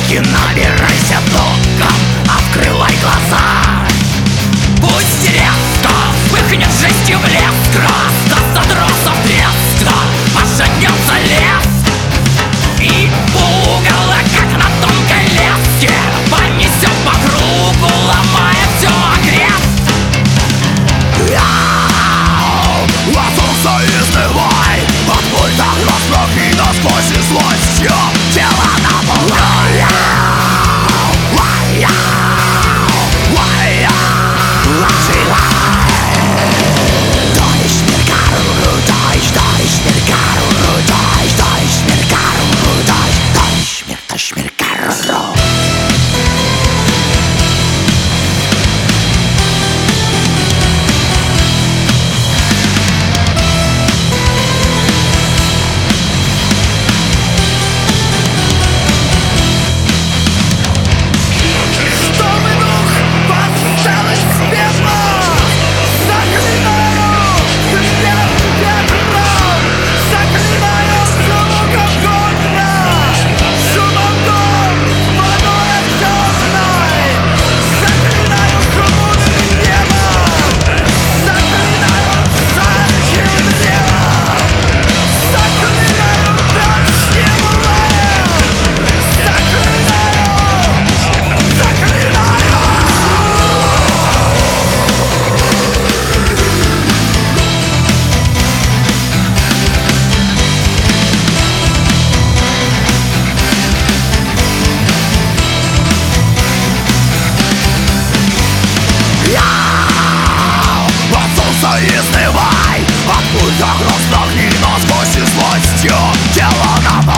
И набирайся током, открывай глаза. Пусть резко вспыхнет жизнью блеск, раздастся тросом треск, пошатнется лес. И пугало, как на тонкой леске, понесет по кругу, ломая все окрест. От солнца изнывай, от пульта расправи насквозь и злостью тело наполняй. Изнывай, от пульта расправи насквозь и злостью тело наполняй.